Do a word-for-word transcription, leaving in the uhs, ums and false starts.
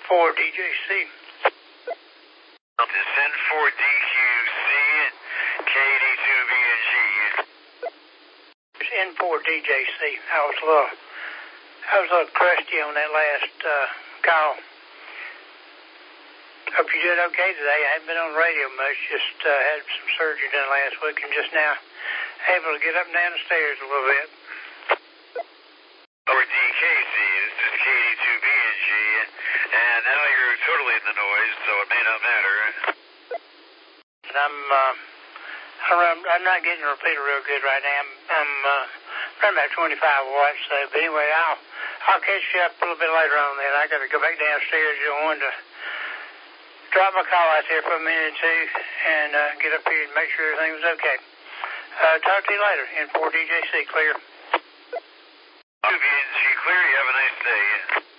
four D J C. This N four D Q C, K D two B N G. It's N four D J C. I was a little, I was a little crusty on that last uh, call. Hope you did okay today. I haven't been on the radio much, just uh, had some surgery done last week and just now able to get up and down the stairs a little bit. Or D K C, this is K D two B N G, and now you're totally in the noise, so it may not matter. And I'm, uh, I'm, I'm not getting a repeater real good right now. I'm, I'm uh, running about twenty-five watts, so, but anyway, I'll, I'll catch you up a little bit later on then. I got to go back downstairs. I wanted to drop my call out there for a minute or two and uh, get up here and make sure everything was okay. Uh, talk to you later. N four D J C, clear. two B N G clear. You have a nice day.